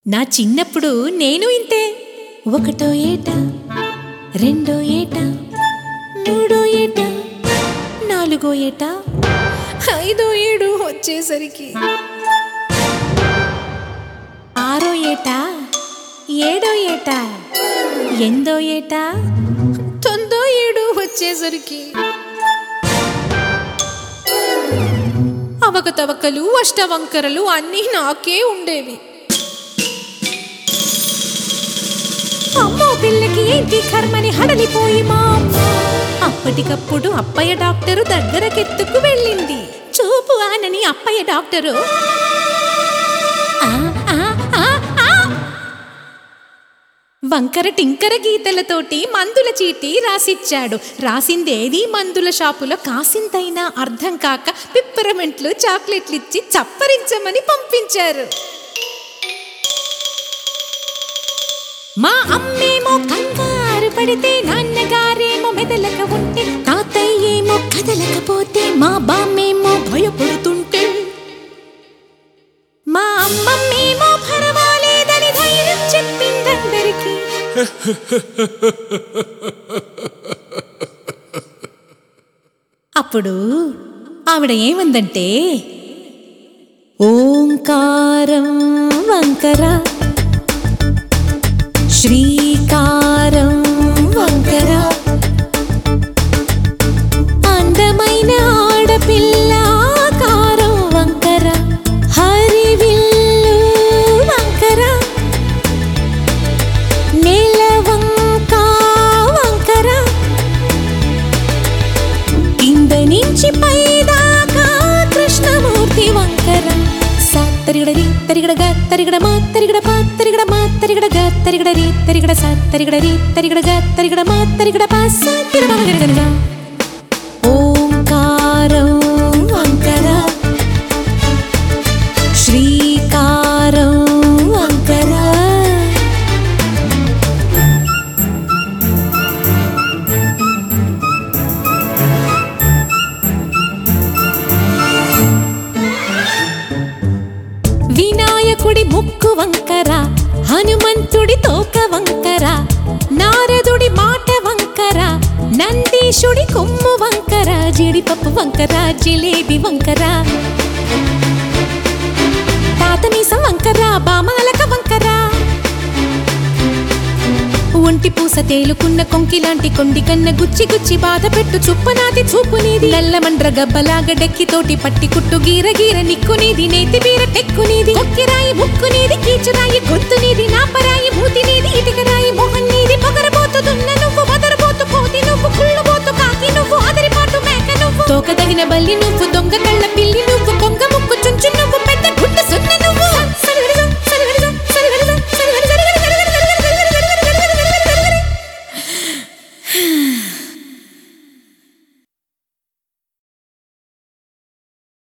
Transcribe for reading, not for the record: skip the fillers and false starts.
నా చిన్నప్పుడు నేను ఇంతే. ఒకటో ఏట, రెండో ఏట, మూడో ఏట, నాలుగో ఏట, ఐదో ఏడు వచ్చేసరికి ఆరో ఏట, ఏడో ఏట, ఎందో ఏట, తొమ్మిదో ఏడు వచ్చేసరికి అవకతవకలు అష్టవంకరలు అన్నీ నాకే ఉండేవి. అమ్మో పిల్లకి ఏంటి కర్మని హడలిపోయి మా అమ్మ అప్పటికప్పుడు అప్పయ్య డాక్టరు దగ్గరకెత్తుకు వెళ్ళింది. చూపు ఆనని అప్పయ్య డాక్టరు వంకర టింకర గీతలతోటి మందుల చీటీ రాసిచ్చాడు. రాసిందేది మందుల షాపులో కాసింతైనా అర్థం కాక పిప్పరమెంట్లు చాక్లెట్లు ఇచ్చి చప్పరించమని పంపించారు. మా అమ్మేమో కంగారు పడితే, నాన్నగారేమో మెదలక ఉంటే, తాతయ్యేమో కదలకపోతే, మా బామ్మేమో భయపడుతుంటే, మా అమ్మమ్మేమో పర్వాలేదని ధైర్యం చెప్పిందందరికీ. అప్పుడు ఆవిడ ఏమందంటే, ఓంకారం వంకర, శ్రీకారం వంకర, అందమైన ఆడపిల్ల ఆకారం వంకర, హరివిల్లు వంకర, నెలవంక వంకర, కింద నుంచి పైదాకా కృష్ణమూర్తి వంకర. తరిగడరి తరిగడగ తరిగడమా తరిగడపా తరిగడమా తరిగడగ తరిగడరి తరిగడ సా తరిగడరి తరిగడగ తరిగడమా తరిగడపా సా తిరమగరగనగా. ఓంకారం వంకర, శ్రీకారం వంకర, వినాయకుడి ముక్కు వంకర, హనుమంతుడి తోక వంకర, నారదుడి మాట వంకర, నందీశుడి కొమ్ము వంకర, జీడిపప్పు వంకర, జిలేబి వంకర, తాతమీసం వంకర, బామాలక వంకర, ఒంటి పూస తేలుకున్న కొంకిలాంటి కొండి కన్న గుచ్చి గుచ్చి బాధ పెట్టు చుప్పనాది చూపునీది, నల్లమండ్ర గబ్బలాగా డెక్కితోటి పట్టి కుట్టు గీర గీర నిక్కునీది, నేతి బీర టెక్కునీది, కొక్కిరాయి ముక్కునీది, కీచురాయి గొంతునీది, నాపరాయి మూతినీది, ఇటుకరాయి మొహన్నీది, పొగరబోతు దున్న నువ్వు, వదరబోతు కోతి నువ్వు, కుళ్ళుబోతు కాకి నువ్వు, అదరిపాటు మేక నువ్వు, తోకదగిన బల్లి నువ్వు, దొంగ కళ్ళ పిల్లి నువ్వు,